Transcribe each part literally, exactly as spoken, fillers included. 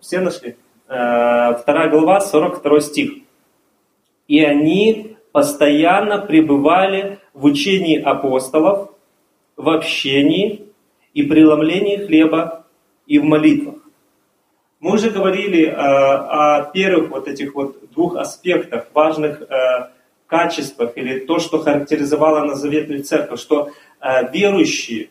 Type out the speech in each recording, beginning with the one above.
Все нашли? Вторая глава, сорок второй стих. «И они постоянно пребывали в учении апостолов, в общении и преломлении хлеба и в молитвах». Мы уже говорили э, о первых вот этих вот двух аспектах, важных э, качествах, или то, что характеризовало Новозаветную Церковь, что э, верующие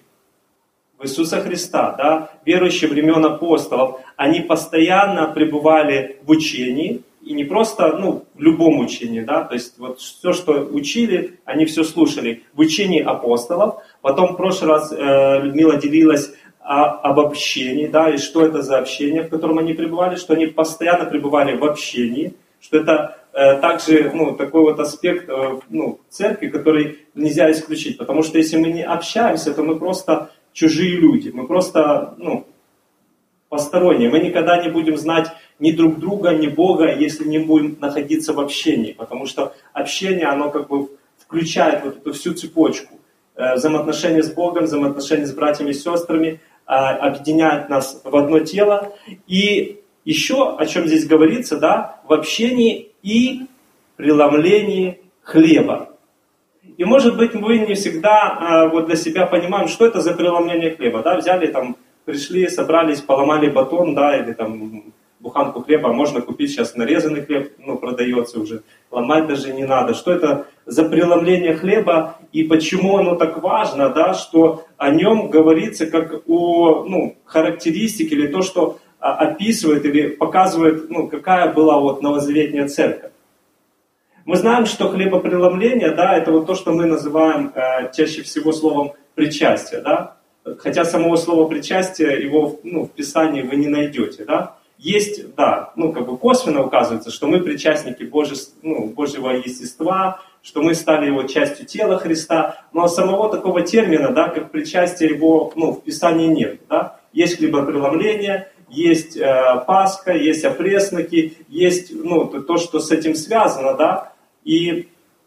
в Иисуса Христа, да, верующие времен апостолов, они постоянно пребывали в учении, и не просто ну, в любом учении, да, то есть вот все, что учили, они все слушали в учении апостолов. Потом в прошлый раз э, Людмила делилась о, об общении, да, и что это за общение, в котором они пребывали, что они постоянно пребывали в общении, что это э, также ну, такой вот аспект э, ну, церкви, который нельзя исключить, потому что если мы не общаемся, то мы просто чужие люди, мы просто ну, посторонние, мы никогда не будем знать ни друг друга, ни Бога, если не будем находиться в общении, потому что общение, оно как бы включает вот эту всю цепочку. Взаимоотношения с Богом, взаимоотношения с братьями и сестрами, объединяет нас в одно тело. И еще, о чем здесь говорится, да, в общении и преломлении хлеба. И может быть мы не всегда вот для себя понимаем, что это за преломление хлеба. Да? Взяли там, пришли, собрались, поломали батон, да, или там буханку хлеба, можно купить сейчас нарезанный хлеб, ну, продается уже, ломать даже не надо. Что это за преломление хлеба и почему оно так важно, да, что о нем говорится как о ну, характеристике или то, что описывает или показывает, ну, какая была вот новозаветная церковь. Мы знаем, что хлебопреломление, да, это вот то, что мы называем э, чаще всего словом причастие, да, хотя самого слова причастие, его ну, в Писании вы не найдете, да. Есть, да, ну как бы косвенно указывается, что мы причастники Божьего, ну, Божьего естества, что мы стали его частью тела Христа, но самого такого термина, да, как причастие его, ну, в Писании нет, да. Есть хлебопреломление, есть э, Пасха, есть опресноки, есть, ну, то, что с этим связано, да, и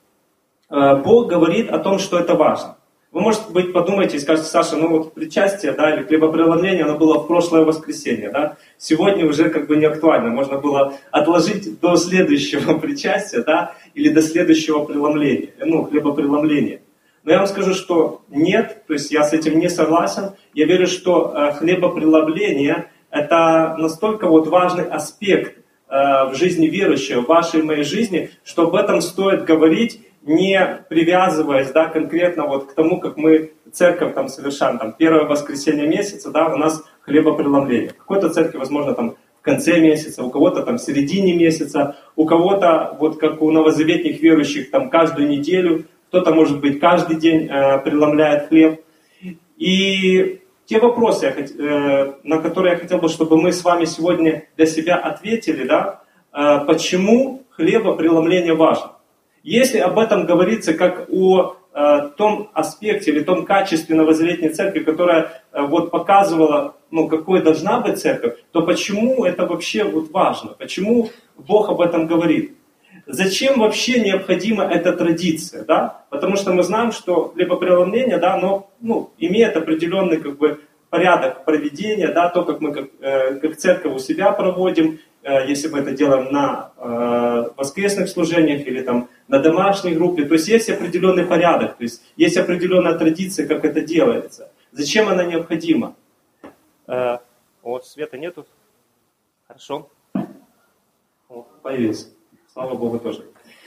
э, Бог говорит о том, что это важно. Вы, может быть, подумаете и скажете: Саша, ну вот причастие, да, или хлебопреломление, оно было в прошлое воскресенье, да, сегодня уже как бы не актуально, можно было отложить до следующего причастия, да, или до следующего преломления, ну, хлебопреломления. Но я вам скажу, что нет, то есть я с этим не согласен, я верю, что э, хлебопреломление это настолько вот важный аспект э, в жизни верующего, в вашей и моей жизни, что об этом стоит говорить, не привязываясь, да, конкретно вот к тому, как мы церковь там совершаем, там, первое воскресенье месяца, да, у нас хлебопреломление. В какой-то церкви, возможно, там в конце месяца, у кого-то там в середине месяца, у кого-то, вот как у новозаветных верующих, там каждую неделю, кто-то, может быть, каждый день э, преломляет хлеб. И те вопросы, э, на которые я хотел бы, чтобы мы с вами сегодня для себя ответили, да, э, почему хлебопреломление важно. Если об этом говорится как о э, том аспекте или том качестве новозаветной церкви, которая э, вот показывала, ну, какой должна быть церковь, то почему это вообще вот важно? Почему Бог об этом говорит? Зачем вообще необходима эта традиция? Да? Потому что мы знаем, что хлебопреломление, да, оно ну, имеет определенный как бы, порядок проведения, да, то, как мы как, э, как церковь у себя проводим, э, если мы это делаем на э, воскресных служениях или там, на домашней группе. То есть есть определенный порядок, то есть есть определенная традиция, как это делается. Зачем она необходима? Э, вот, света нету. Хорошо. О, появился. Слава Богу тоже.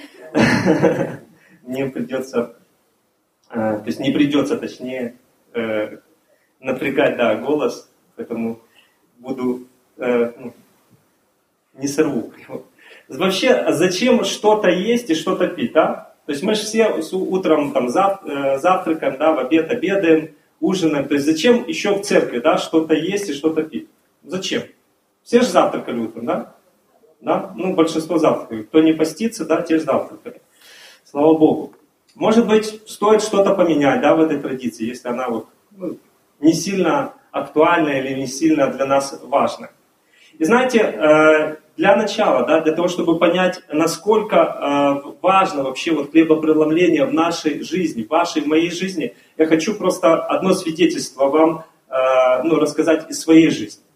Мне придется, то есть не придется, точнее, напрягать, да, голос, поэтому буду, ну, не сорву. Вообще, зачем что-то есть и что-то пить, да? То есть мы же все утром там завтракаем, да, в обед обедаем, ужинаем. То есть зачем еще в церкви, да, что-то есть и что-то пить? Зачем? Все же завтракали утром, да? Да? Ну, большинство завтракают. Кто не постится, да, те же завтракали. Слава Богу. Может быть, стоит что-то поменять, да, в этой традиции, если она вот, ну, не сильно актуальна или не сильно для нас важна. И знаете, для начала, да, для того, чтобы понять, насколько важно вообще вот хлебопреломление в нашей жизни, в вашей, в моей жизни, я хочу просто одно свидетельство вам, ну, рассказать из своей жизни.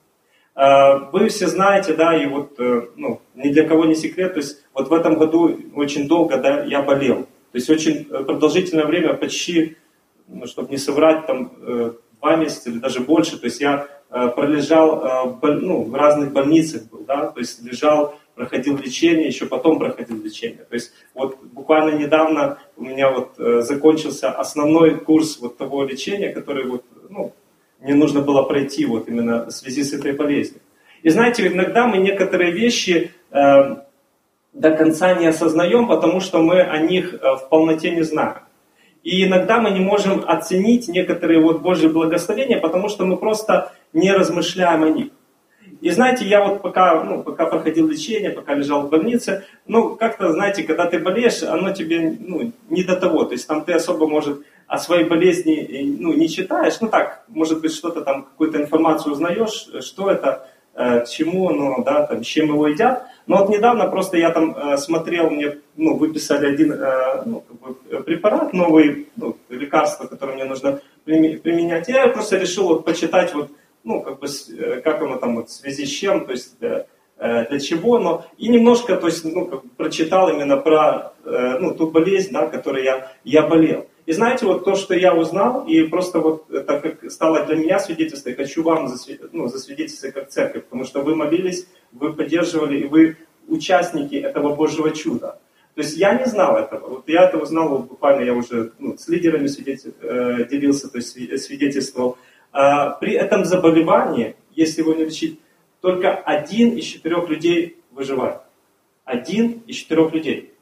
Вы все знаете, да, и вот, ну, ни для кого не секрет, то есть вот в этом году очень долго, да, я болел. То есть очень продолжительное время, почти, ну, чтобы не соврать, там, два месяца или даже больше, то есть я пролежал, ну, в разных больницах был, да, то есть лежал, проходил лечение, еще потом проходил лечение. То есть вот буквально недавно у меня вот закончился основной курс вот того лечения, который вот, ну, мне нужно было пройти вот именно в связи с этой болезнью. И знаете, иногда мы некоторые вещи э, до конца не осознаем, потому что мы о них в полноте не знаем. И иногда мы не можем оценить некоторые вот Божьи благословения, потому что мы просто не размышляем о них. И знаете, я вот пока, ну, пока проходил лечение, пока лежал в больнице, ну, как-то, знаете, когда ты болеешь, оно тебе, ну, не до того. То есть там ты особо, может, о своей болезни, ну, не читаешь. Ну, так, может быть, что-то там, какую-то информацию узнаешь, что это, э, к чему, ну, да, там, с чем его едят. Но вот недавно просто я там э, смотрел, мне, ну, выписали один, э, ну, как бы препарат, новый, ну, лекарство, которое мне нужно применять. Я просто решил вот почитать вот, ну, как бы, как оно там, вот, в связи с чем, то есть, для, для чего, но, и немножко, то есть, ну, как бы прочитал именно про, ну, ту болезнь, да, которой я, я болел. И знаете, вот то, что я узнал, и просто вот, так как стало для меня свидетельством, я хочу вам засвидетельствовать, ну, засвидетельствовать как церковь, потому что вы молились, вы поддерживали, и вы участники этого Божьего чуда. То есть я не знал этого. Вот я это узнал, вот, буквально я уже, ну, с лидерами свидетель, э, делился, то есть свидетельствовал. При этом заболевании, если его не лечить, только один из четырех людей выживает. Один из четырех людей.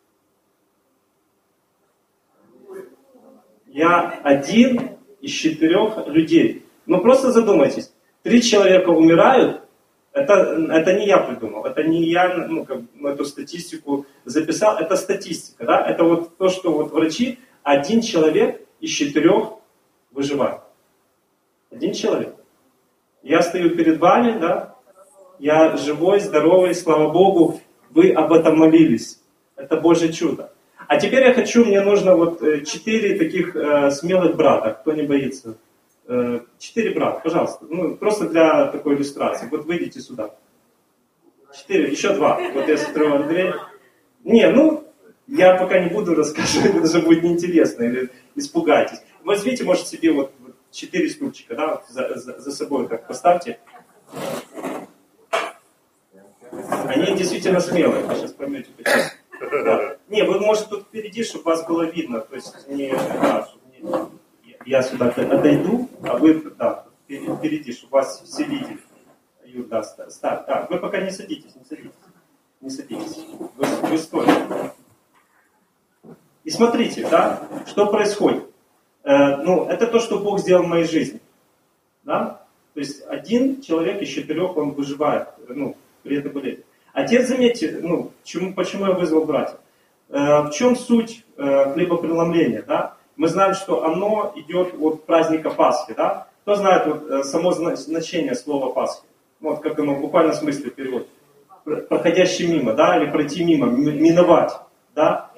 Я один из четырех людей. Ну просто задумайтесь. Три человека умирают, это, это не я придумал, это не я, ну, как, ну, эту статистику записал, это статистика. Да? Это вот то, что вот врачи, один человек из четырех выживает. Один человек. Я стою перед вами, да, я живой, здоровый, слава Богу, вы об этом молились. Это Божье чудо. А теперь я хочу, мне нужно вот четыре таких э, смелых брата, кто не боится. Э, четыре брата, пожалуйста. Ну, просто для такой иллюстрации. Вот выйдите сюда. Четыре, еще два. Вот я смотрю, Андрей. Не, ну, я пока не буду рассказывать, это же будет неинтересно, или испугайтесь. Возьмите, может, себе вот четыре стульчика, да, за, за, за собой так поставьте. Они действительно смелые, вы сейчас поймете почему. Да. Не, вы, может, тут впереди, чтобы вас было видно, то есть не, да, чтобы не, я сюда отойду, а вы, да, впереди, чтобы вас все видели. Юр, да, ставь, да, вы пока не садитесь, не садитесь, не садитесь, вы, вы стоите. И смотрите, да, что происходит. Ну, это то, что Бог сделал в моей жизни. Да? То есть один человек из четырех, он выживает, ну, при этой болезни. А теперь заметьте, ну, почему, почему я вызвал братьев. В чем суть хлебопреломления? Да? Мы знаем, что оно идет от праздника Пасхи. Да? Кто знает вот, само значение слова Пасхи? Вот как оно в буквальном смысле переводится. Проходящий мимо, да, или пройти мимо, миновать. Да?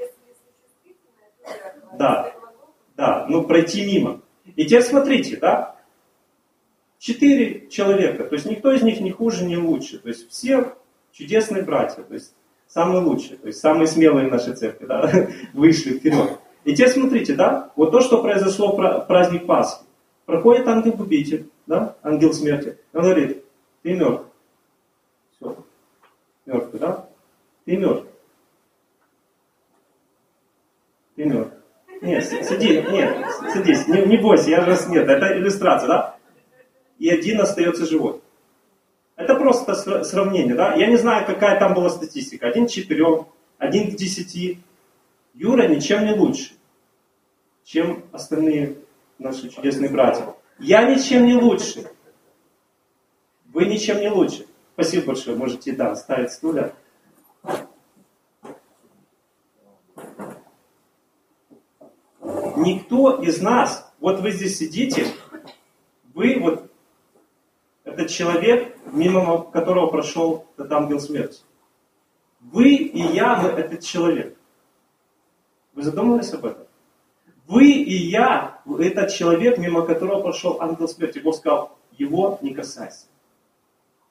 Да. Да, ну пройти мимо. И теперь смотрите, да, четыре человека, то есть никто из них не хуже, не лучше, то есть все чудесные братья, то есть самые лучшие, то есть самые смелые в нашей церкви, да, вышли вперед. И теперь смотрите, да, вот то, что произошло в праздник Пасхи. Проходит ангел-губитель, да, ангел смерти, он говорит, ты мертв. Все, мертвый, да, ты мертв. Ты мертв. Нет, сиди, нет, садись, не, не бойся, я же нет, это иллюстрация, да? И один остается живой. Это просто сравнение, да? Я не знаю, какая там была статистика. Один к четырем, один к десяти. Юра ничем не лучше, чем остальные наши чудесные братья. Я ничем не лучше. Вы ничем не лучше. Спасибо большое, можете, да, ставить стулья. Никто из нас, вот вы здесь сидите, вы вот, этот человек, мимо которого прошел этот ангел смерти. Вы и я, мы этот человек. Вы задумывались об этом? Вы и я, этот человек, мимо которого прошел ангел смерти. Бог сказал, его не касайся.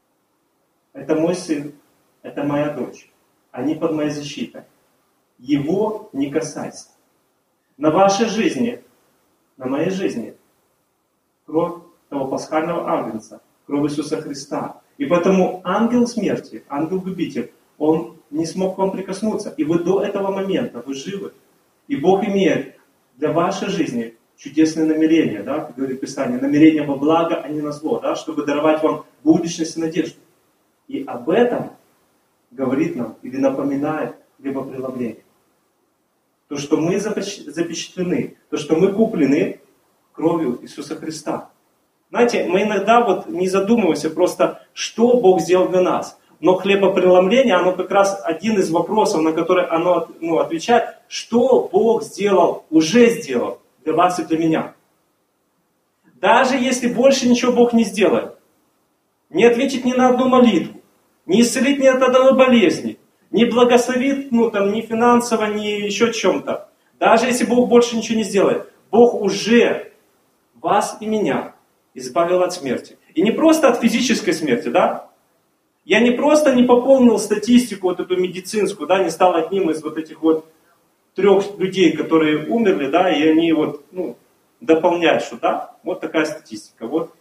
это мой сын, это моя дочь. Они под моей защитой. Его не касайся. На вашей жизни, на моей жизни, кровь того пасхального агнца, кровь Иисуса Христа. И поэтому ангел смерти, ангел-губитель, он не смог к вам прикоснуться. И вы до этого момента, вы живы. И Бог имеет для вашей жизни чудесные намерения, да, как говорит Писание, намерения во благо, а не на зло, да, чтобы даровать вам будущность и надежду. И об этом говорит нам или напоминает хлебопреломление. То, что мы запечатлены, то, что мы куплены кровью Иисуса Христа. Знаете, мы иногда вот не задумываемся просто, что Бог сделал для нас. Но хлебопреломление, оно как раз один из вопросов, на который оно ну, отвечает, что Бог сделал, уже сделал для вас и для меня. Даже если больше ничего Бог не сделает, не ответит ни на одну молитву, не исцелит ни от одной болезни, не благословит ну, там, ни финансово, ни еще чем-то. Даже если Бог больше ничего не сделает, Бог уже вас и меня избавил от смерти. И не просто от физической смерти, да? Я не просто не пополнил статистику вот эту медицинскую, да, не стал одним из вот этих вот трех людей, которые умерли, да, и они вот, ну, дополняют, что да, вот такая статистика. Вот.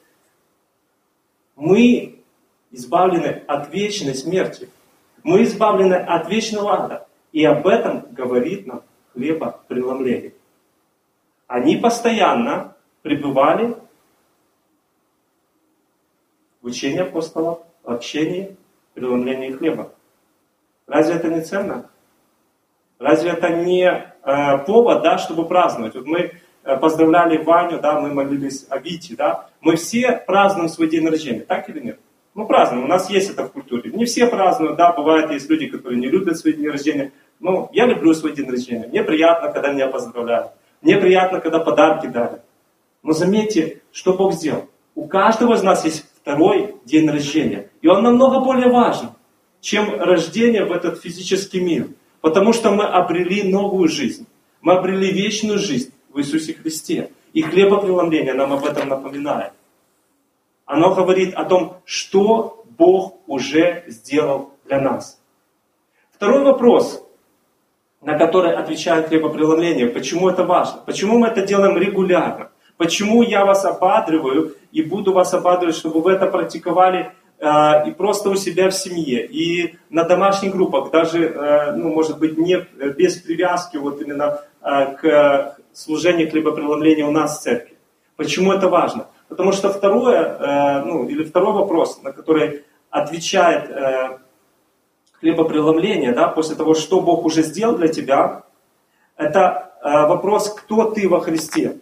Мы избавлены от вечной смерти. Мы избавлены от вечного ада. И об этом говорит нам хлебопреломление. Они постоянно пребывали в учении апостолов, в общении, преломлении хлеба. Разве это не ценно? Разве это не э, повод, да, чтобы праздновать? Вот мы э, поздравляли Ваню, да, мы молились о Вите, да. Мы все празднуем свой день рождения, так или нет? Ну, празднуем, у нас есть это в культуре. Не все празднуют, да, бывает, есть люди, которые не любят свой день рождения. Ну, я люблю свой день рождения. Мне приятно, когда меня поздравляют. Мне приятно, когда подарки дарят. Но заметьте, что Бог сделал. У каждого из нас есть второй день рождения. И он намного более важен, чем рождение в этот физический мир. Потому что мы обрели новую жизнь. Мы обрели вечную жизнь в Иисусе Христе. И хлебопреломление нам об этом напоминает. Оно говорит о том, что Бог уже сделал для нас. Второй вопрос, на который отвечает хлебопреломление. Почему это важно? Почему мы это делаем регулярно? Почему я вас ободриваю и буду вас ободривать, чтобы вы это практиковали э, и просто у себя в семье, и на домашних группах, даже, э, ну, может быть, не без привязки вот именно э, к служению хлебопреломления у нас в церкви. Почему это важно? Потому что второе, э, ну, или второй вопрос, на который отвечает э, хлебопреломление, да, после того, что Бог уже сделал для тебя, это э, вопрос, кто ты во Христе.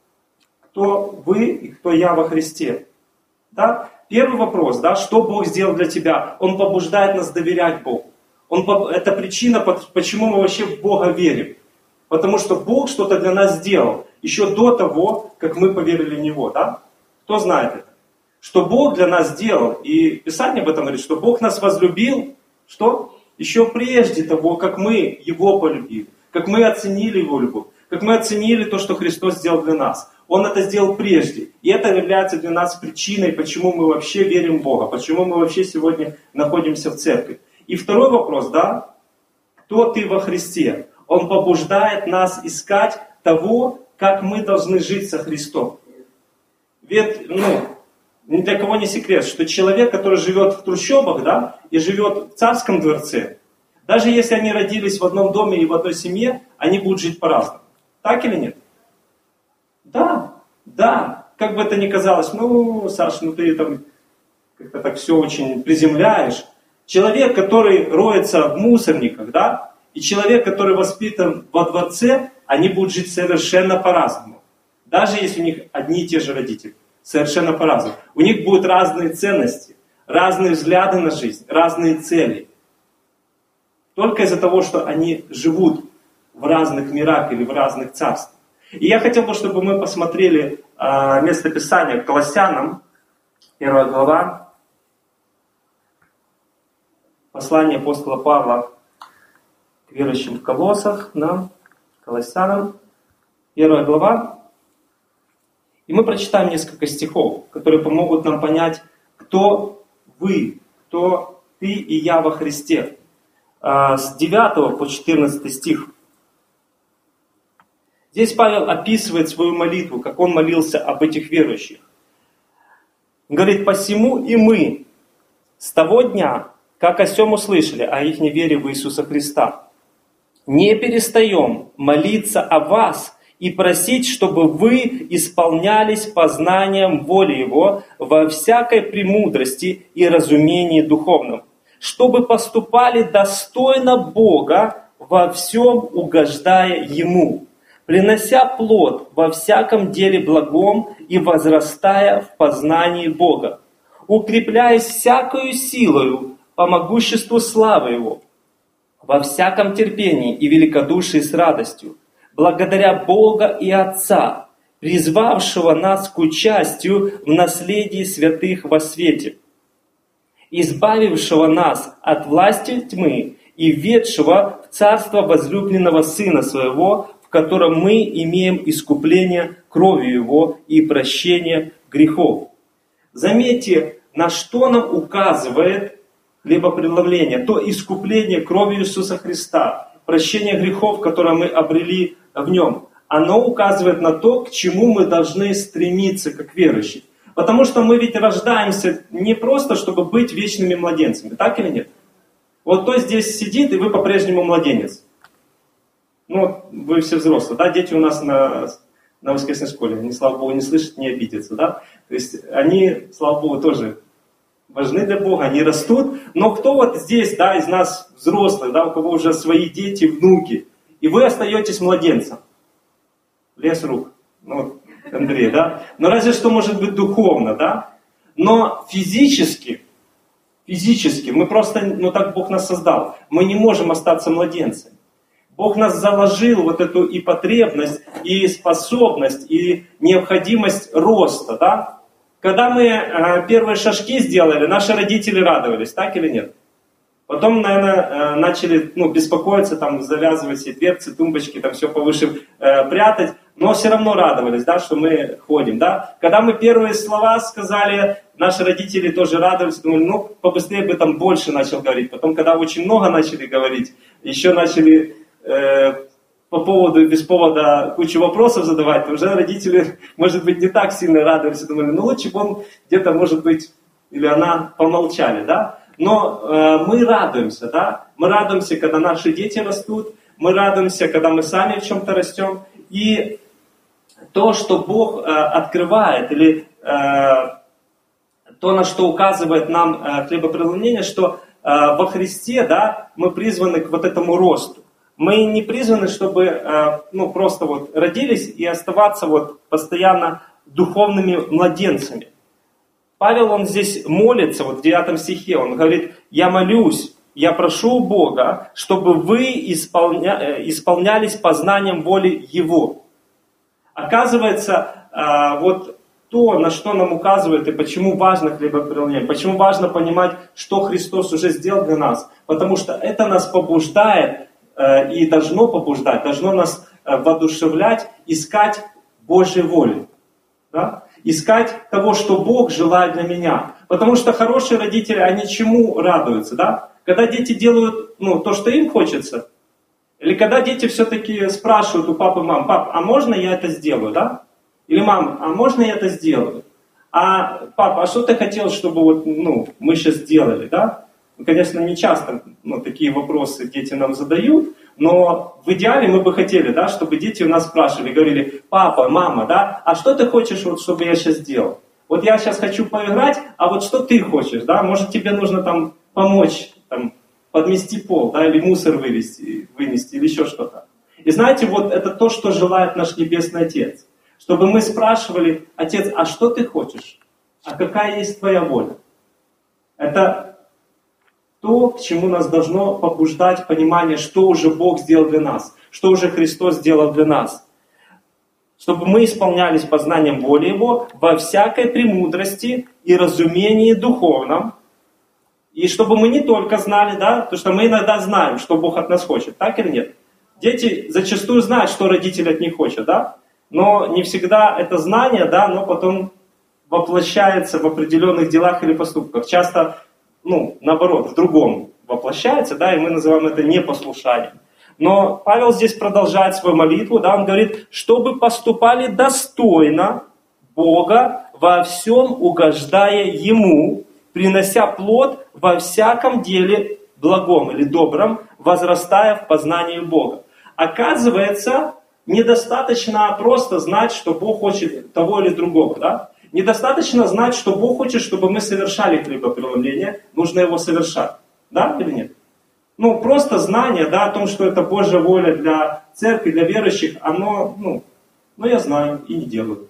Кто вы и кто я во Христе. Да? Первый вопрос, да, что Бог сделал для тебя? Он побуждает нас доверять Богу. Он, это причина, почему мы вообще в Бога верим. Потому что Бог что-то для нас сделал еще до того, как мы поверили в Него. Да? Кто знает это? Что Бог для нас сделал. И Писание об этом говорит, что Бог нас возлюбил, что? Еще прежде того, как мы Его полюбили. Как мы оценили Его любовь. Как мы оценили то, что Христос сделал для нас. Он это сделал прежде. И это является для нас причиной, почему мы вообще верим в Бога. Почему мы вообще сегодня находимся в церкви. И второй вопрос, да? Кто ты во Христе? Он побуждает нас искать того, как мы должны жить со Христом. Ведь, ну, ни для кого не секрет, что человек, который живет в трущобах, да, и живет в царском дворце, даже если они родились в одном доме и в одной семье, они будут жить по-разному. Так или нет? Да, да. Как бы это ни казалось, ну, Саша, ну ты там как-то так все очень приземляешь. Человек, который роется в мусорниках, да, и человек, который воспитан во дворце, они будут жить совершенно по-разному. Даже если у них одни и те же родители. Совершенно по-разному. У них будут разные ценности, разные взгляды на жизнь, разные цели. Только из-за того, что они живут в разных мирах или в разных царствах. И я хотел бы, чтобы мы посмотрели э, местописание к Колоссянам, первая глава, послание апостола Павла к верующим в Колоссах, да, Колоссянам, первая глава. И мы прочитаем несколько стихов, которые помогут нам понять, кто вы, кто ты и я во Христе. С девятого по четырнадцатый стих. Здесь Павел описывает свою молитву, как он молился об этих верующих. Он говорит, посему и мы с того дня, как о сем услышали, о их неверии в Иисуса Христа, не перестаем молиться о вас и просить, чтобы вы исполнялись познанием воли Его во всякой премудрости и разумении духовном, чтобы поступали достойно Бога, во всем угождая Ему, принося плод во всяком деле благом и возрастая в познании Бога, укрепляясь всякою силою по могуществу славы Его, во всяком терпении и великодушии с радостью, благодаря Бога и Отца, призвавшего нас к участию в наследии святых во свете, избавившего нас от власти тьмы и введшего в царство возлюбленного Сына Своего, в котором мы имеем искупление кровью Его и прощение грехов. Заметьте, на что нам указывает хлебопреломление, то искупление кровью Иисуса Христа, прощение грехов, которое мы обрели в Нем. Оно указывает на то, к чему мы должны стремиться, как верующие. Потому что мы ведь рождаемся не просто, чтобы быть вечными младенцами, так или нет? Вот кто здесь сидит, и вы по-прежнему младенец. Ну, вы все взрослые, да? Дети у нас на, на воскресной школе, они, слава Богу, не слышат, не обидятся, да? То есть они, слава Богу, тоже важны для Бога, они растут. Но кто вот здесь, да, из нас взрослых, да, у кого уже свои дети, внуки, и вы остаетесь младенцем? Лес рук. Ну, Андрей, да? Но разве что может быть духовно, да? Но физически, физически, мы просто, ну так Бог нас создал, мы не можем остаться младенцами. Бог нас заложил вот эту и потребность, и способность, и необходимость роста, да? Когда мы э, первые шажки сделали, наши родители радовались, так или нет? Потом, наверное, э, начали ну, беспокоиться, там, завязывать все дверцы, тумбочки, там все повыше э, прятать, но все равно радовались, да, что мы ходим, да. Когда мы первые слова сказали, наши родители тоже радовались, думали, ну, побыстрее бы там больше начал говорить. Потом, когда очень много начали говорить, еще начали э, по поводу и без повода кучу вопросов задавать, то уже родители, может быть, не так сильно радовались, думали, ну, лучше бы он где-то, может быть, или она помолчали, да. Но э, мы радуемся, да, мы радуемся, когда наши дети растут, мы радуемся, когда мы сами в чем-то растем. И то, что Бог э, открывает, или э, то, на что указывает нам э, хлебопреломление, что э, во Христе, да, мы призваны к вот этому росту. Мы не призваны, чтобы э, ну, просто вот родились и оставаться вот постоянно духовными младенцами. Павел, он здесь молится, вот в девятом стихе, он говорит, я молюсь, я прошу у Бога, чтобы вы исполня... исполнялись познанием воли Его. Оказывается, вот то, на что нам указывает и почему важно хлебопреломление, почему важно понимать, что Христос уже сделал для нас, потому что это нас побуждает и должно побуждать, должно нас воодушевлять, искать Божьей воли. Да? Искать того, что Бог желает для меня. Потому что хорошие родители, они чему радуются, да? Когда дети делают ну, то, что им хочется. Или когда дети все-таки спрашивают у папы и мам, пап, а можно я это сделаю, да? Или мам, а можно я это сделаю? А папа, а что ты хотел, чтобы вот, ну, мы сейчас сделали, да? Ну, конечно, не часто ну, такие вопросы дети нам задают, но в идеале мы бы хотели, да, чтобы дети у нас спрашивали, говорили, папа, мама, да, а что ты хочешь, вот, чтобы я сейчас сделал? Вот я сейчас хочу поиграть, а вот что ты хочешь, да? Может тебе нужно там помочь, там, подмести пол, да, или мусор вывести, вынести, или еще что-то. И знаете, вот это то, что желает наш Небесный Отец. Чтобы мы спрашивали, Отец, а что ты хочешь? А какая есть твоя воля? Это то, к чему нас должно побуждать понимание, что уже Бог сделал для нас, что уже Христос сделал для нас. Чтобы мы исполнялись познанием воли Его во всякой премудрости и разумении духовном. И чтобы мы не только знали, да, потому что мы иногда знаем, что Бог от нас хочет, так или нет? Дети зачастую знают, что родители от них хотят, да? Но не всегда это знание, да, но потом воплощается в определенных делах или поступках. Часто ну, наоборот, в другом воплощается, да, и мы называем это непослушанием. Но Павел здесь продолжает свою молитву, да, он говорит, чтобы поступали достойно Бога, во всем угождая Ему, принося плод во всяком деле благом или добром, возрастая в познании Бога. Оказывается, недостаточно просто знать, что Бог хочет того или другого, да? Недостаточно знать, что Бог хочет, чтобы мы совершали хлебопреломление, нужно его совершать, да или нет? Ну, просто знание, да, о том, что это Божья воля для церкви, для верующих, оно, ну, ну я знаю и не делаю.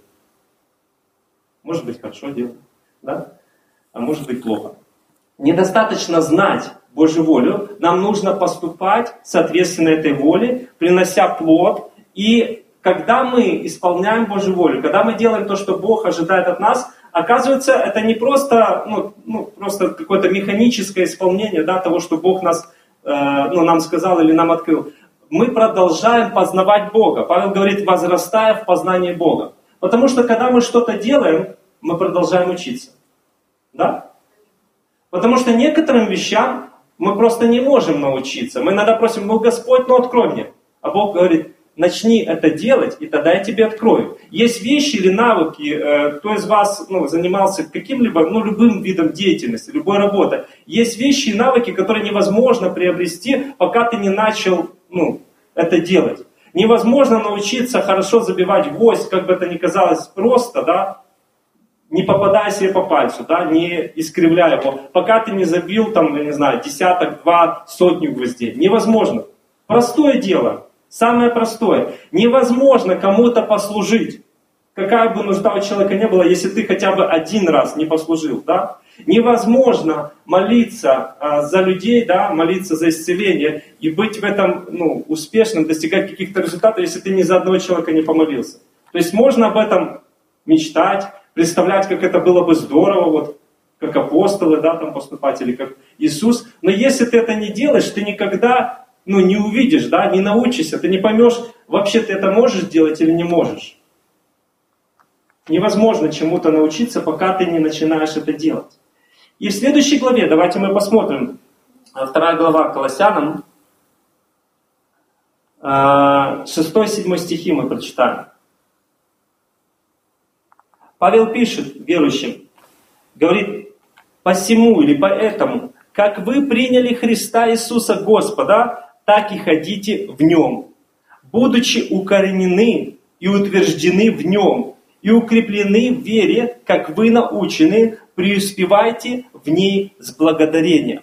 Может быть, хорошо делаю, да? А может быть, плохо. Недостаточно знать Божью волю, нам нужно поступать соответственно этой воле, принося плод. И когда мы исполняем Божью волю, когда мы делаем то, что Бог ожидает от нас, оказывается, это не просто, ну, ну, просто какое-то механическое исполнение, да, того, что Бог нас, э, ну, нам сказал или нам открыл. Мы продолжаем познавать Бога. Павел говорит, возрастая в познании Бога. Потому что когда мы что-то делаем, мы продолжаем учиться. Да? Потому что некоторым вещам мы просто не можем научиться. Мы иногда просим, ну Господь, ну открой мне. А Бог говорит, начни это делать, и тогда я тебе открою. Есть вещи или навыки, э, кто из вас ну, занимался каким-либо, ну любым видом деятельности, любой работой. Есть вещи и навыки, которые невозможно приобрести, пока ты не начал ну, это делать. Невозможно научиться хорошо забивать гвоздь, как бы это ни казалось просто, да, не попадая себе по пальцу, да, не искривляя его, пока ты не забил, там, я не знаю, десяток, два, сотню гвоздей. Невозможно. Простое дело. Самое простое. Невозможно кому-то послужить. Какая бы нужда у человека не была, если ты хотя бы один раз не послужил, да? Невозможно молиться а, за людей, да, молиться за исцеление и быть в этом ну, успешным, достигать каких-то результатов, если ты ни за одного человека не помолился. То есть можно об этом мечтать, представлять, как это было бы здорово, вот, как апостолы, да, там поступать, или как Иисус. Но если ты это не делаешь, ты никогда ну, не увидишь, да, не научишься, ты не поймешь, вообще ты это можешь делать или не можешь. Невозможно чему-то научиться, пока ты не начинаешь это делать. И в следующей главе, давайте мы посмотрим, вторая глава Колоссянам, шестой-седьмой стихи мы прочитаем. Павел пишет верующим, говорит, «Посему или поэтому, как вы приняли Христа Иисуса Господа, так и ходите в Нем, будучи укоренены и утверждены в Нем, и укреплены в вере, как вы научены, преуспевайте в ней с благодарением».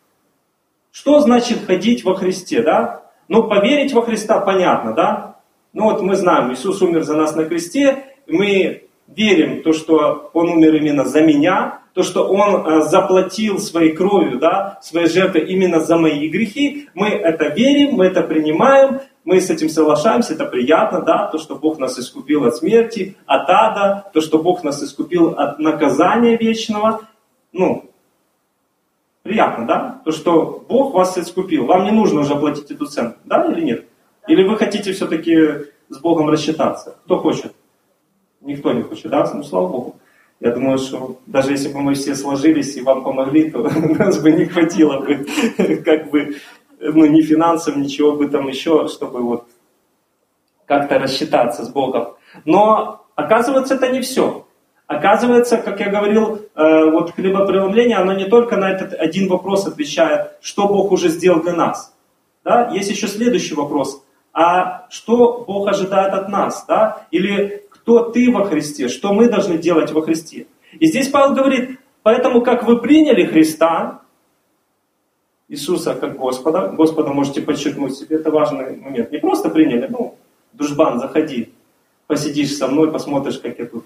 Что значит ходить во Христе, да? Ну, поверить во Христа понятно, да? Ну вот мы знаем, Иисус умер за нас на кресте, мы верим в то, что Он умер именно за меня, то, что Он заплатил своей кровью, да, своей жертвой именно за мои грехи. Мы это верим, мы это принимаем, мы с этим соглашаемся, это приятно, да, то, что Бог нас искупил от смерти, от ада, то, что Бог нас искупил от наказания вечного. Ну, приятно, да? То, что Бог вас искупил. Вам не нужно уже платить эту цену, да или нет? Или вы хотите все-таки с Богом рассчитаться? Кто хочет? Никто не хочет, да? Ну, слава Богу. Я думаю, что даже если бы мы все сложились и вам помогли, то нас бы не хватило бы, как бы, ну, ни финансов, ничего бы там еще, чтобы вот как-то рассчитаться с Богом. Но, оказывается, это не все. Оказывается, как я говорил, вот хлебопреломление, оно не только на этот один вопрос отвечает, что Бог уже сделал для нас. Да? Есть еще следующий вопрос. А что Бог ожидает от нас? Да? Или кто ты во Христе? Что мы должны делать во Христе? И здесь Павел говорит, поэтому как вы приняли Христа, Иисуса как Господа, Господа можете подчеркнуть себе, это важный момент. Не просто приняли, ну, дружбан, заходи, посидишь со мной, посмотришь, как я тут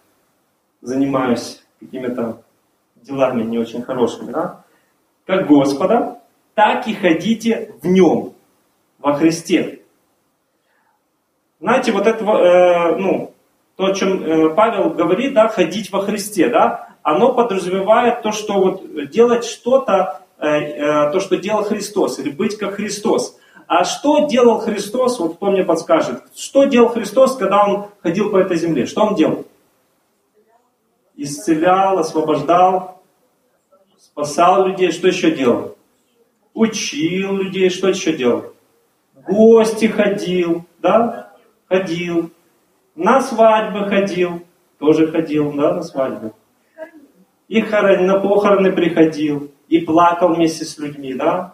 занимаюсь какими-то делами не очень хорошими, да? Как Господа, так и ходите в Нем, во Христе. Знаете, вот это, э, ну, то, о чем э, Павел говорит, да, ходить во Христе, да, оно подразумевает то, что вот делать что-то, э, э, то, что делал Христос, или быть как Христос. А что делал Христос, вот кто мне подскажет, что делал Христос, когда Он ходил по этой земле? Что Он делал? Исцелял, освобождал, спасал людей, что еще делал? Учил людей, что еще делал? В гости ходил, да? Ходил. На свадьбы ходил, тоже ходил, да, на свадьбы. И хорон, на похороны приходил, и плакал вместе с людьми, да?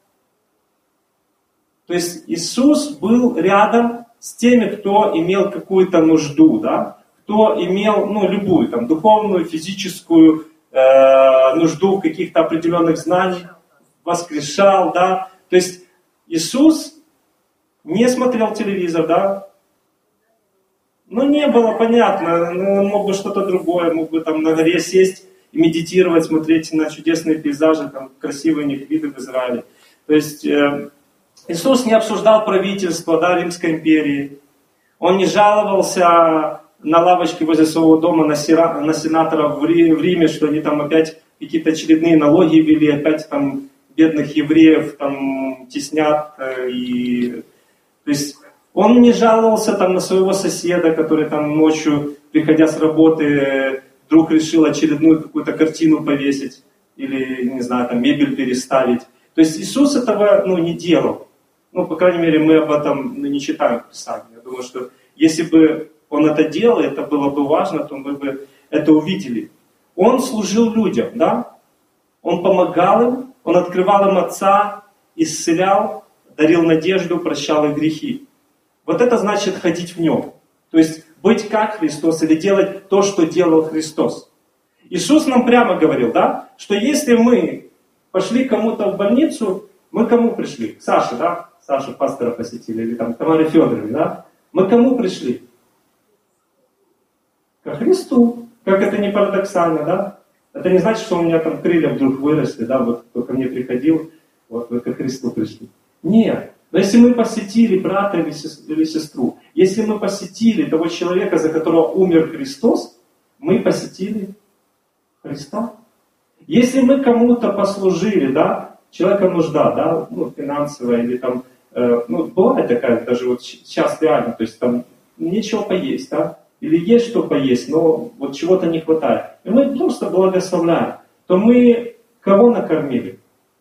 То есть Иисус был рядом с теми, кто имел какую-то нужду, да? Кто имел, ну, любую, там, духовную, физическую э, нужду в каких-то определенных знаниях, воскрешал, да? То есть Иисус не смотрел телевизор, да? Ну, не было понятно, ну, он мог бы что-то другое, мог бы там на горе сесть и медитировать, смотреть на чудесные пейзажи, там, красивые у них виды в Израиле. То есть э, Иисус не обсуждал правительство, да, Римской империи. Он не жаловался на лавочке возле своего дома на, сера, на сенаторов в Риме, что они там опять какие-то очередные налоги ввели, опять там бедных евреев там теснят. Э, и... То есть он не жаловался там на своего соседа, который там ночью, приходя с работы, вдруг решил очередную какую-то картину повесить или, не знаю, там мебель переставить. То есть Иисус этого, ну, не делал. Ну, по крайней мере, мы об этом, ну, не читаем в Писании. Я думаю, что если бы он это делал, это было бы важно, то мы бы это увидели. Он служил людям, да? Он помогал им, он открывал им Отца, исцелял, дарил надежду, прощал их грехи. Вот это значит ходить в Нем. То есть быть как Христос или делать то, что делал Христос. Иисус нам прямо говорил, да, что если мы пошли кому-то в больницу, мы кому пришли? К Саше, да? Сашу пастора посетили, или там Тамаре Федоровне, да? Мы кому пришли? Ко Христу. Как это не парадоксально, да? Это не значит, что у меня там крылья вдруг выросли, да, вот кто ко мне приходил, вот вы ко Христу пришли. Нет. Но если мы посетили брата или сестру, если мы посетили того человека, за которого умер Христос, мы посетили Христа. Если мы кому-то послужили, да, человека нужда, да, ну, финансовая или там, э, ну, бывает такая, даже вот сейчас реально, то есть там нечего поесть, да, или есть что поесть, но вот чего-то не хватает. И мы просто благословляем, то мы кого накормили?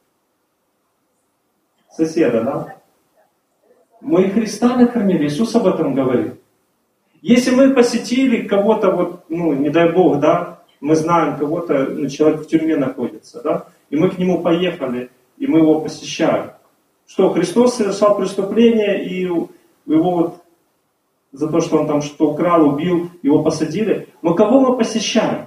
Соседа, да? Мы Христа накормили, Иисус об этом говорит. Если мы посетили кого-то, вот, ну, не дай Бог, да, мы знаем кого-то, ну, человек в тюрьме находится, да, и мы к нему поехали, и мы его посещаем. Что, Христос совершал преступление, и его вот за то, что он там что украл, убил, его посадили. Но кого мы посещаем?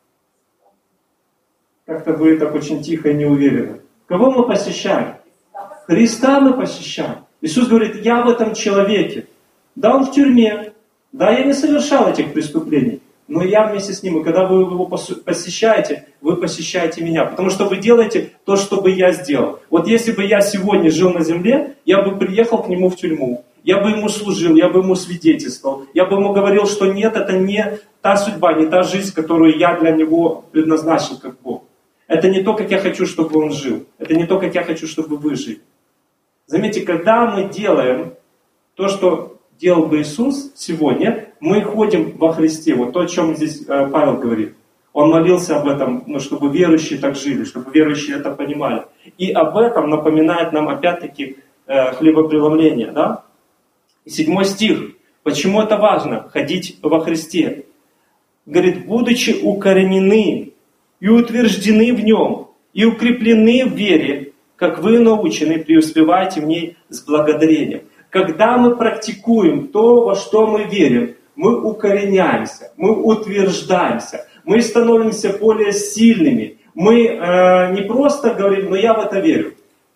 Как-то вы так очень тихо и неуверенно. Кого мы посещаем? Христа мы посещаем. Иисус говорит, я в этом человеке. Да, он в тюрьме. Да, я не совершал этих преступлений. Но я вместе с ним. И когда вы его посещаете, вы посещаете меня. Потому что вы делаете то, что бы я сделал. Вот если бы я сегодня жил на земле, я бы приехал к нему в тюрьму. Я бы ему служил, я бы ему свидетельствовал. Я бы ему говорил, что нет, это не та судьба, не та жизнь, которую я для него предназначил как Бог. Это не то, как я хочу, чтобы он жил. Это не то, как я хочу, чтобы вы жили. Заметьте, когда мы делаем то, что делал бы Иисус сегодня, мы ходим во Христе. Вот то, о чем здесь Павел говорит. Он молился об этом, ну, чтобы верующие так жили, чтобы верующие это понимали. И об этом напоминает нам опять-таки хлебопреломление. Да? И седьмой стих. Почему это важно? Ходить во Христе. Говорит, будучи укоренены и утверждены в нем, и укреплены в вере, как вы научены, преуспевайте в ней с благодарением. Когда мы практикуем то, во что мы верим, мы укореняемся, мы утверждаемся, мы становимся более сильными. Мы э, не просто говорим, но я в это верю.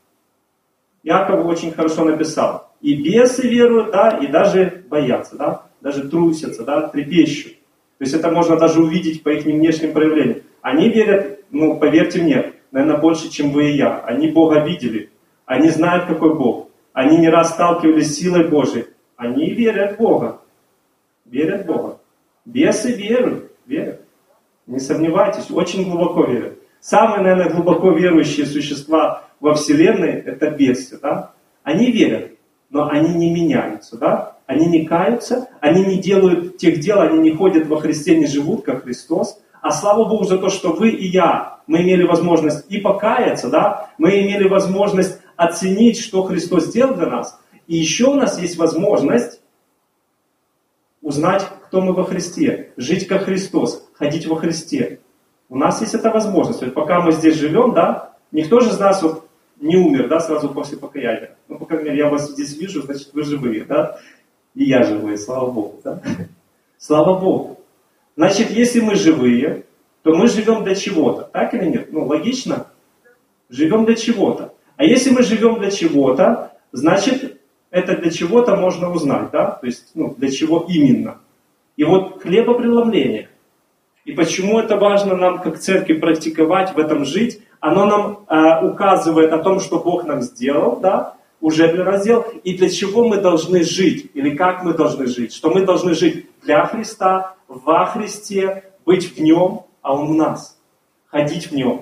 Яков очень хорошо написал. И бесы веруют, да, и даже боятся, да, даже трусятся, да, трепещут. То есть это можно даже увидеть по их внешним проявлениям. Они верят, ну, поверьте мне, наверное, больше, чем вы и я. Они Бога видели. Они знают, какой Бог. Они не раз сталкивались с силой Божией. Они верят в Бога. Верят в Бога. Бесы веруют. Верят. Не сомневайтесь, очень глубоко верят. Самые, наверное, глубоко верующие существа во Вселенной – это бесы. Да? Они верят, но они не меняются. Да? Они не каются, они не делают тех дел, они не ходят во Христе, не живут, как Христос. А слава Богу за то, что вы и я, мы имели возможность и покаяться, да, мы имели возможность оценить, что Христос сделал для нас. И еще у нас есть возможность узнать, кто мы во Христе, жить как Христос, ходить во Христе. У нас есть эта возможность. Вот пока мы здесь живем, да, никто же из нас вот не умер, да, сразу после покаяния. Ну, по крайней мере, я вас здесь вижу, значит, вы живые, да, и я живой, слава Богу, да. Слава Богу. Значит, если мы живые, то мы живем для чего-то, так или нет? Ну, логично? Живем для чего-то. А если мы живем для чего-то, значит, это для чего-то можно узнать, да? То есть, ну, для чего именно. И вот хлебопреломление. И почему это важно нам, как церкви, практиковать, в этом жить? Оно нам э, указывает о том, что Бог нам сделал, да? Уже для нас сделал. И для чего мы должны жить. Или как мы должны жить. Что мы должны жить для Христа, во Христе, быть в Нем, а Он в нас. Ходить в Нем.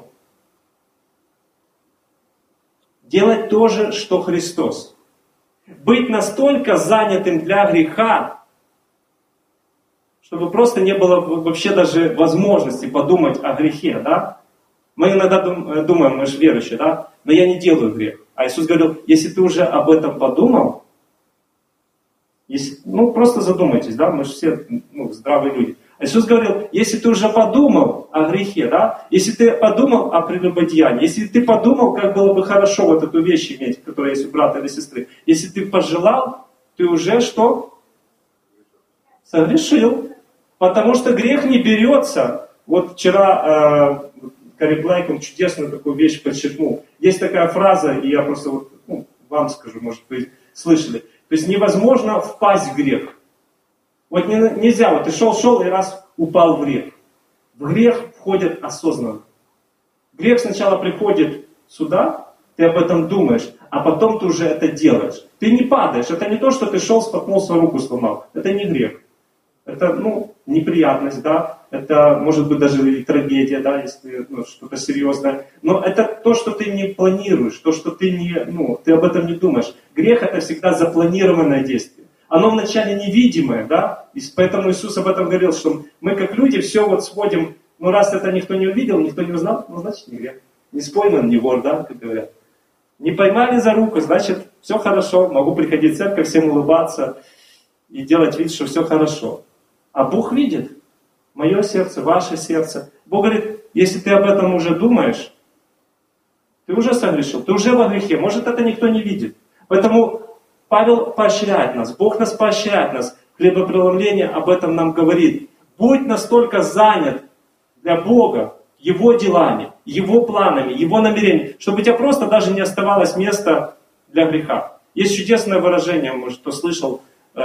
Делать то же, что Христос. Быть настолько занятым для греха, чтобы просто не было вообще даже возможности подумать о грехе, да? Мы иногда думаем, мы же верующие, да? Но я не делаю грех. А Иисус говорил, если ты уже об этом подумал, если, ну просто задумайтесь, да? Мы же все ну, здравые люди. А Иисус говорил, если ты уже подумал о грехе, да? Если ты подумал о прелюбодеянии, если ты подумал, как было бы хорошо вот эту вещь иметь, которая есть у брата или сестры, если ты пожелал, ты уже что? Согрешил. Потому что грех не берется. Вот вчера э, Кари Блайк, он чудесную такую вещь подчеркнул. Есть такая фраза, и я просто вот, ну, вам скажу, может быть, слышали. То есть невозможно впасть в грех. Вот не, нельзя, вот ты шел-шел и раз упал в грех. В грех входит осознанно. Грех сначала приходит сюда, ты об этом думаешь, а потом ты уже это делаешь. Ты не падаешь. Это не то, что ты шел, споткнулся, руку сломал. Это не грех. Это, ну, неприятность, да, это может быть даже и трагедия, да, если ну, что-то серьезное. Но это то, что ты не планируешь, то, что ты не, ну, ты об этом не думаешь. Грех это всегда запланированное действие. Оно вначале невидимое, да, и поэтому Иисус об этом говорил, что мы как люди все вот сводим, ну раз это никто не увидел, никто не узнал, ну значит не грех. Не спойман, не вор, да, как говорят. Не поймали за руку, значит все хорошо, могу приходить в церковь, всем улыбаться и делать вид, что все хорошо. А Бог видит мое сердце, ваше сердце. Бог говорит, если ты об этом уже думаешь, ты уже согрешил, ты уже во грехе. Может, это никто не видит. Поэтому Павел поощряет нас, Бог нас поощряет нас. Хлебопреломление об этом нам говорит. Будь настолько занят для Бога, Его делами, Его планами, Его намерениями, чтобы у тебя просто даже не оставалось места для греха. Есть чудесное выражение, может, кто слышал,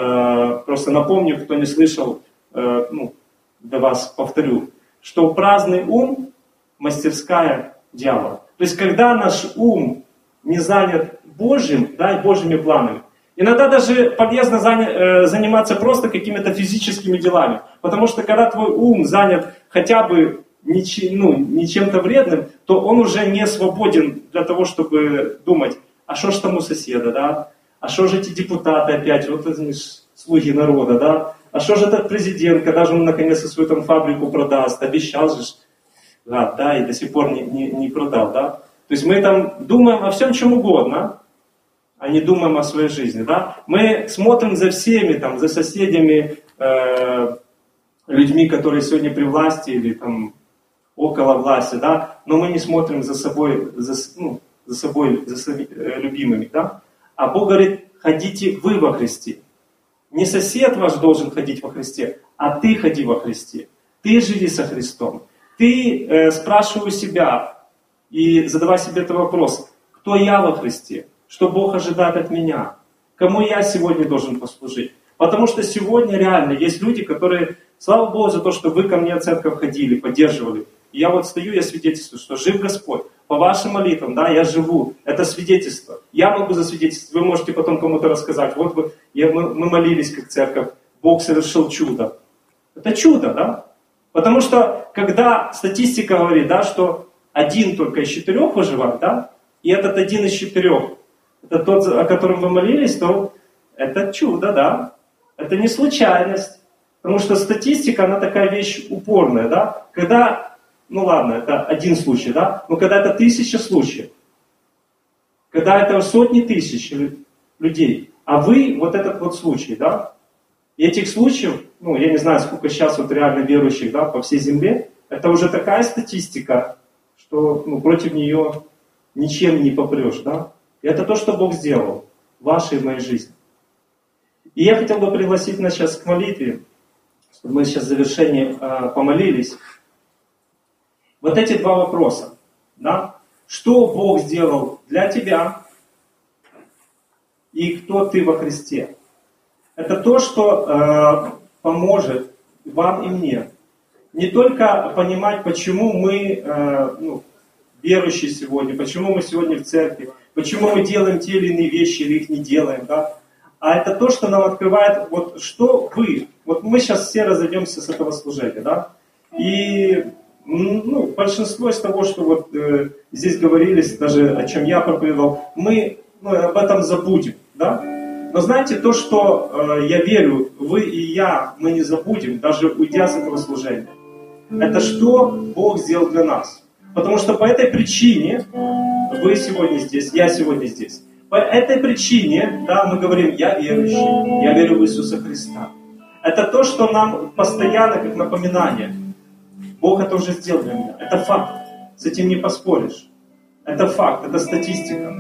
э, просто напомню, кто не слышал, э, ну, для вас повторю, что праздный ум – мастерская дьявола. То есть, когда наш ум не занят Божьим, да, и Божьими планами, иногда даже полезно заниматься просто какими-то физическими делами. Потому что когда твой ум занят хотя бы не, ну, не чем-то вредным, то он уже не свободен для того, чтобы думать, а что ж там у соседа, да? А что же эти депутаты опять, вот это слуги народа, да? А что же этот президент, когда же он наконец-то свою там фабрику продаст, обещал же, да, да, и до сих пор не, не, не продал, да? То есть мы там думаем о всем чем угодно, а не думаем о своей жизни, да? Мы смотрим за всеми, там, за соседями, э, людьми, которые сегодня при власти или там около власти, да? Но мы не смотрим за собой, за, ну, за собой, за своими э, любимыми, да? А Бог говорит, ходите вы во Христе. Не сосед ваш должен ходить во Христе, а ты ходи во Христе. Ты живи со Христом. Ты э, спрашивай себя и задавай себе этот вопрос, кто я во Христе? Что Бог ожидает от меня? Кому я сегодня должен послужить? Потому что сегодня реально есть люди, которые, слава Богу за то, что вы ко мне в церковь ходили, поддерживали. И я вот стою, я свидетельствую, что жив Господь. По вашим молитвам, да, я живу. Это свидетельство. Я могу засвидетельствовать. Вы можете потом кому-то рассказать. Вот вы, я, мы, мы молились как церковь. Бог совершил чудо. Это чудо, да? Потому что, когда статистика говорит, да, что один только из четырех выживает, да, и этот один из четырех, это тот, о котором вы молились, то это чудо, да. Это не случайность. Потому что статистика, она такая вещь упорная, да? Когда, ну ладно, это один случай, да? Но когда это тысяча случаев, когда это сотни тысяч людей, а вы вот этот вот случай, да? И этих случаев, ну я не знаю, сколько сейчас вот реально верующих, да, по всей земле, это уже такая статистика, что ну, против нее ничем не попрешь, да? И это то, что Бог сделал в вашей и в моей жизни. И я хотел бы пригласить нас сейчас к молитве, чтобы мы сейчас в завершении э, помолились. Вот эти два вопроса, да? Что Бог сделал для тебя и кто ты во Христе? Это то, что э, поможет вам и мне не только понимать, почему мы э, ну, верующие сегодня, почему мы сегодня в церкви, почему мы делаем те или иные вещи или их не делаем, да? А это то, что нам открывает, вот что вы, вот мы сейчас все разойдемся с этого служения, да, и ну, большинство из того, что вот э, здесь говорились, даже о чем я проповедовал, мы ну, об этом забудем, да, но знаете, то, что э, я верю, вы и я, мы не забудем, даже уйдя с этого служения, это что Бог сделал для нас, потому что по этой причине вы сегодня здесь, я сегодня здесь. По этой причине, да, мы говорим, я верующий, я верю в Иисуса Христа. Это то, что нам постоянно, как напоминание. Бог это уже сделал для меня. Это факт. С этим не поспоришь. Это факт, это статистика.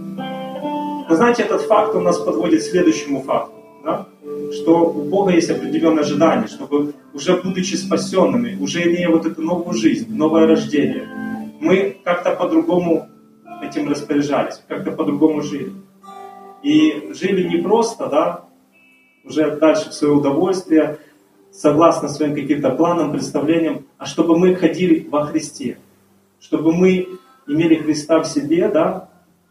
Но знаете, этот факт у нас подводит к следующему факту. Да? Что у Бога есть определенное ожидание, чтобы уже будучи спасенными, уже имея вот эту новую жизнь, новое рождение, мы как-то по-другому этим распоряжались, как-то по-другому жили. И жили не просто, да, уже дальше в свое удовольствие, согласно своим каким-то планам, представлениям, а чтобы мы ходили во Христе, чтобы мы имели Христа в себе, да,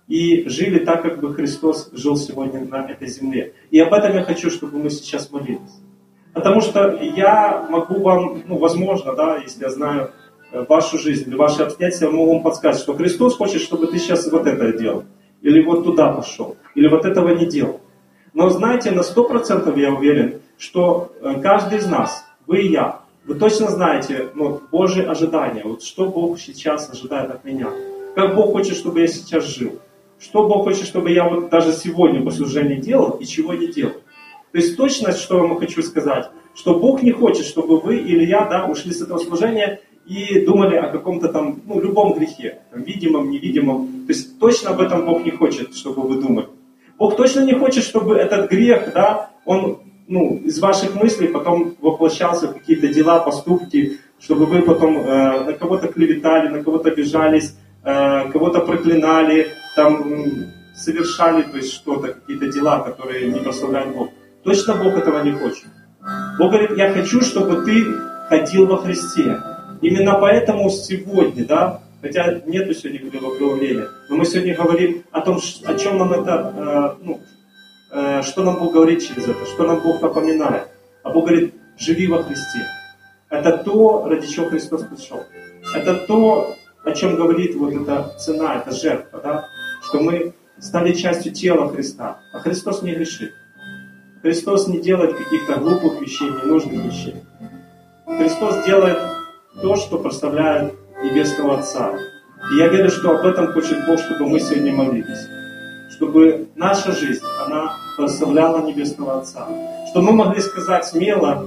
и жили так, как бы Христос жил сегодня на этой земле. И об этом я хочу, чтобы мы сейчас молились. Потому что я могу вам, ну, возможно, да, если я знаю вашу жизнь или ваши обстоятельства, я могу вам подсказать, что Христос хочет, чтобы ты сейчас вот это делал, или вот туда пошел, или вот этого не делал. Но знаете, на сто процентов я уверен, что каждый из нас, вы и я, вы точно знаете ну, Божьи ожидания, вот что Бог сейчас ожидает от меня, как Бог хочет, чтобы я сейчас жил, что Бог хочет, чтобы я вот даже сегодня по служению делал и чего не делал. То есть точно, что я вам хочу сказать, что Бог не хочет, чтобы вы или я да, ушли с этого служения и думали о каком-то там, ну, любом грехе, там, видимом, невидимом. То есть точно об этом Бог не хочет, чтобы вы думали. Бог точно не хочет, чтобы этот грех, да, он, ну, из ваших мыслей потом воплощался в какие-то дела, поступки, чтобы вы потом э, на кого-то клеветали, на кого-то обижались, э, кого-то проклинали, там, совершали, то есть что-то, какие-то дела, которые не прославляют Бога. Точно Бог этого не хочет. Бог говорит, я хочу, чтобы ты ходил во Христе. Именно поэтому сегодня, да, хотя нету сегодня хлебопреломления, но мы сегодня говорим о том, о чем нам это, э, ну, э, что нам Бог говорит через это, что нам Бог напоминает. А Бог говорит, живи во Христе. Это то, ради чего Христос пришел. Это то, о чем говорит вот эта цена, эта жертва, да, что мы стали частью тела Христа, а Христос не грешит. Христос не делает каких-то глупых вещей, ненужных вещей. Христос делает то, что прославляет Небесного Отца. И я верю, что об этом хочет Бог, чтобы мы сегодня молились. Чтобы наша жизнь, она прославляла Небесного Отца. Чтобы мы могли сказать смело,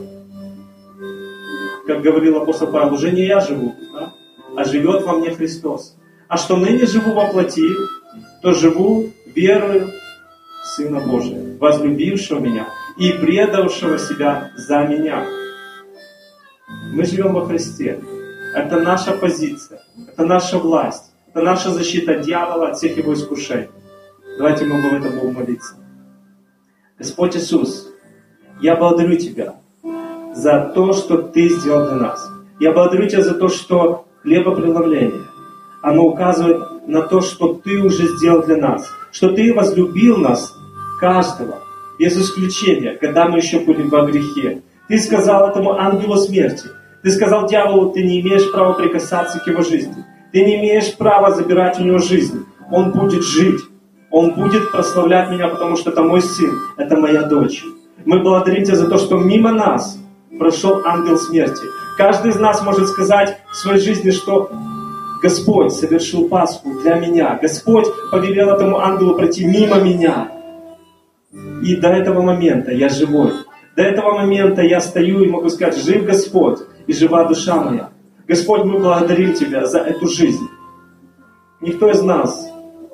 как говорил апостол Павел, уже не я живу, да? А живет во мне Христос. А что ныне живу во плоти, то живу верою в Сына Божия, возлюбившего меня и предавшего себя за меня. Мы живем во Христе. Это наша позиция, это наша власть, это наша защита от дьявола, от всех его искушений. Давайте мы об этом будем молиться. Господь Иисус, я благодарю Тебя за то, что Ты сделал для нас. Я благодарю Тебя за то, что хлебопреломление, оно указывает на то, что Ты уже сделал для нас, что Ты возлюбил нас, каждого, без исключения, когда мы еще были во грехе. Ты сказал этому ангелу смерти, Ты сказал дьяволу, ты не имеешь права прикасаться к его жизни. Ты не имеешь права забирать у него жизнь. Он будет жить. Он будет прославлять меня, потому что это мой сын, это моя дочь. Мы благодарим Тебя за то, что мимо нас прошел ангел смерти. Каждый из нас может сказать в своей жизни, что Господь совершил Пасху для меня. Господь повелел этому ангелу пройти мимо меня. И до этого момента я живой. До этого момента я стою и могу сказать: жив Господь и жива душа моя. Господь, мы благодарим Тебя за эту жизнь. Никто из нас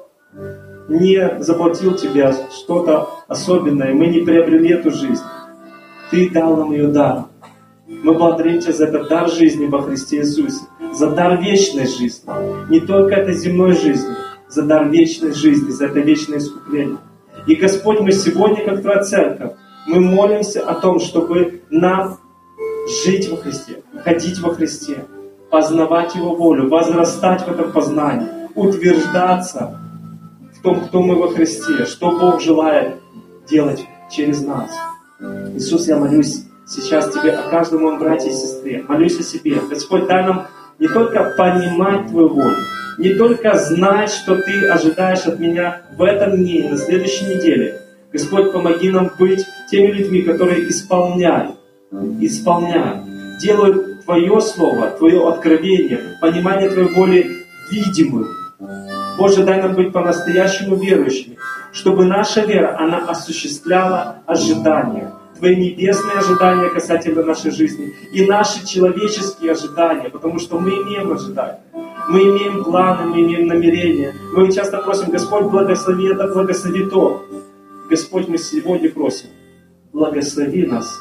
не заплатил Тебе что-то особенное. Мы не приобрели эту жизнь. Ты дал нам ее даром. Мы благодарим Тебя за этот дар жизни во Христе Иисусе. За дар вечной жизни. Не только этой земной жизни. За дар вечной жизни. За это вечное искупление. И, Господь, мы сегодня, как Твоя Церковь, мы молимся о том, чтобы нам жить во Христе, ходить во Христе, познавать Его волю, возрастать в этом познании, утверждаться в том, кто мы во Христе, что Бог желает делать через нас. Иисус, я молюсь сейчас Тебе о каждом моем брате и сестре. Молюсь о себе. Господь, дай нам не только понимать Твою волю, не только знать, что Ты ожидаешь от меня в этом дне и на следующей неделе. Господь, помоги нам быть теми людьми, которые исполняют, исполняют, делают Твое Слово, Твое откровение, понимание Твоей воли видимым. Боже, дай нам быть по-настоящему верующими, чтобы наша вера, она осуществляла ожидания, Твои небесные ожидания касательно нашей жизни и наши человеческие ожидания, потому что мы имеем ожидания. Мы имеем планы, мы имеем намерения. Мы часто просим: Господь, благослови это, благослови то. Господь, мы сегодня просим: благослови нас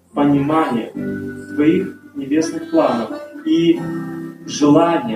пониманием Твоих небесных планов и желанием,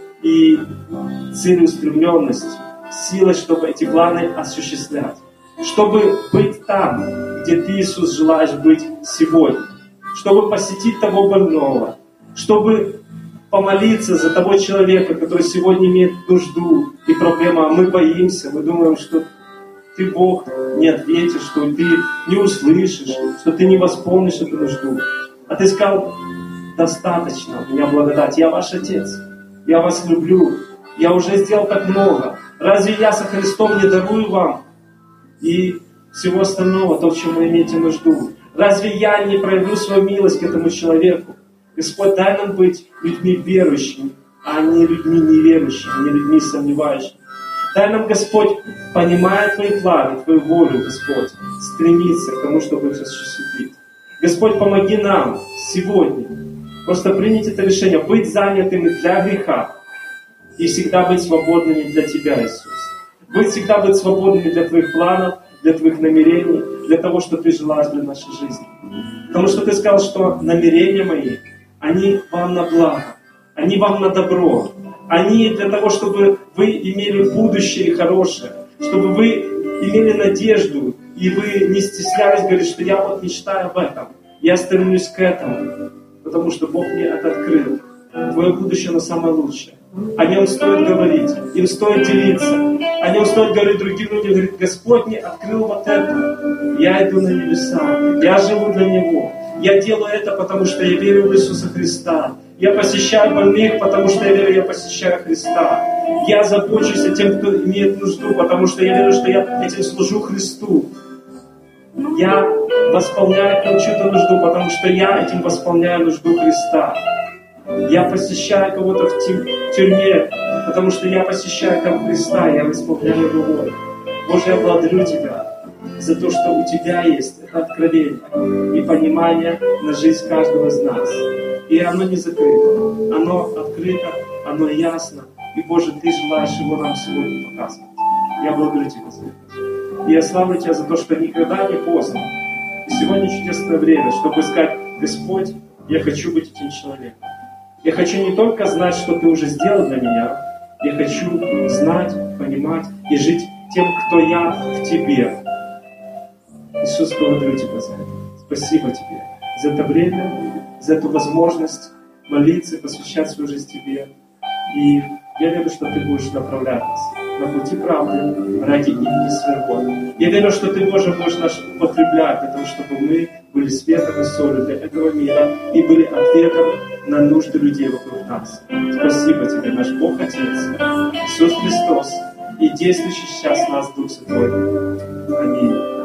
и целеустремленностью, силой, чтобы эти планы осуществлять. Чтобы быть там, где Ты, Иисус, желаешь быть сегодня. Чтобы посетить того больного. Чтобы помолиться за того человека, который сегодня имеет нужду и проблему. А мы боимся, мы думаем, что Ты, Бог, не ответишь, что Ты не услышишь, что Ты не восполнишь эту нужду. А Ты сказал: достаточно у меня благодать. Я ваш Отец. Я вас люблю. Я уже сделал так много. Разве я со Христом не дарую вам и всего остального, то, в чем вы имеете нужду? Разве я не проявлю свою милость к этому человеку? Господь, дай нам быть людьми верующими, а не людьми неверующими, не людьми сомневающими. Дай нам, Господь, понимая Твои планы, Твою волю, Господь, стремиться к тому, чтобы их осуществить. Господь, помоги нам сегодня просто принять это решение, быть занятыми для греха и всегда быть свободными для Тебя, Иисус. Быть всегда быть свободными для Твоих планов, для Твоих намерений, для того, что Ты желаешь для нашей жизни. Потому что Ты сказал, что намерения мои, они вам на благо, они вам на добро. Они для того, чтобы вы имели будущее хорошее, чтобы вы имели надежду, и вы не стеснялись говорить, что я вот мечтаю об этом, я стремлюсь к этому, потому что Бог мне это открыл. Твое будущее, оно самое лучшее. О нем стоит говорить, им стоит делиться, о нем стоит говорить другим людям, говорить: Господь мне открыл вот это, я иду на небеса, я живу для Него, я делаю это, потому что я верю в Иисуса Христа, я посещаю больных, потому что я верю, я посещаю Христа, я забочусь о тем, кто имеет нужду, потому что я верю, что я этим служу Христу, я восполняю там чью-то нужду, потому что я этим восполняю нужду Христа. Я посещаю кого-то в тюрьме, потому что я посещаю там Христа, я исполняю Его волю. Боже, я благодарю Тебя за то, что у Тебя есть это откровение и понимание на жизнь каждого из нас. И оно не закрыто, оно открыто, оно ясно. И, Боже, Ты желаешь его нам сегодня показывать. Я благодарю Тебя за это. И я славлю Тебя за то, что никогда не поздно. И сегодня чудесное время, чтобы сказать: Господь, я хочу быть этим человеком. Я хочу не только знать, что Ты уже сделал для меня, я хочу знать, понимать и жить тем, кто я в Тебе. Иисус, благодарю Тебя за это. Спасибо Тебе за это время, за эту возможность молиться и посвящать свою жизнь Тебе. И я верю, что Ты будешь направлять нас на пути правды ради имени Своего. Я верю, что Ты, Боже, будешь нас употреблять для того, чтобы мы были светом и солью для этого мира и были ответом на нужды людей вокруг нас. Спасибо Тебе, наш Бог Отец, Иисус Христос, и действующий сейчас в нас Дух Святой. Аминь.